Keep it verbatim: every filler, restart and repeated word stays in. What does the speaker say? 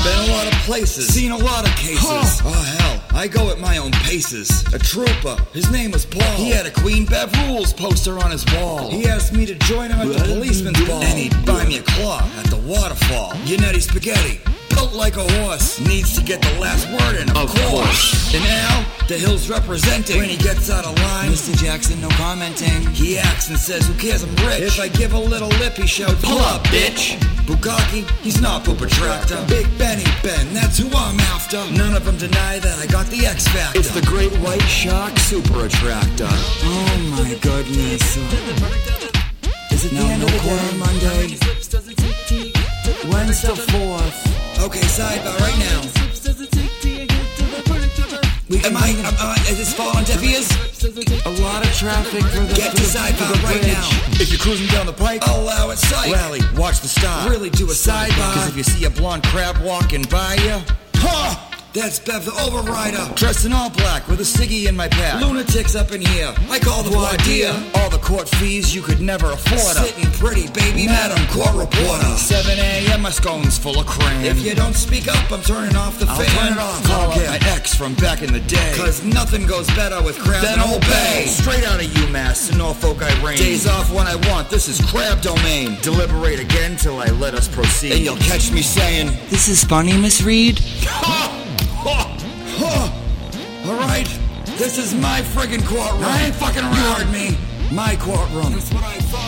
Been a lot of places, seen a lot of cases. Huh. Oh hell, I go at my own paces. A trooper, his name was Paul. He had a Queen Bev Rules poster on his wall. He asked me to join him at the policeman's ball, and he'd buy me a claw at the waterfall. Yannetti Spaghetti, built like a horse, needs to get the last word in, of, of course. course. And Al, the Hill's representing. When he gets out of line, Mister Jackson, no commenting. He acts and says, who cares, I'm rich. If I give a little lip, he shouts, pull up, bitch. Bukaki, he's not Pooper Tractor. Big Benny Ben, that's who I'm after. None of them deny that I got the X Factor. It's the Great White Shark Super Attractor. Oh my goodness. Is it the no, end no of the day? Monday? When's the fourth? Okay, sidebar right now. We Am I, am I, is this fall on deaf ears? A lot of traffic for the Get to sidebar right now. If you're cruising down the pike, I'll allow it sight. Rally, watch the stop. Really do a sidebar. Cause if you see a blonde crab walking by you, huh! That's Bev the Overrider, dressed in all black with a ciggy in my pack. Lunatics up in here, I call the voir dire. All the court fees you could never afford. Sitting pretty, baby, Madam Court Reporter. seven a.m. my scone's full of cram. If you don't speak up, I'm turning off the I'll fan. Turn it off. Call up my ex from back in the day. Cause nothing goes better with crab than Old Bay. Straight out of UMass in Norfolk I reign. Days off when I want, this is crab domain. Deliberate again till I let us proceed. And you'll catch me saying, this is funny, Miss Reed? Alright, this is my friggin' courtroom. I ain't fucking around. You heard me. My courtroom. That's what I thought.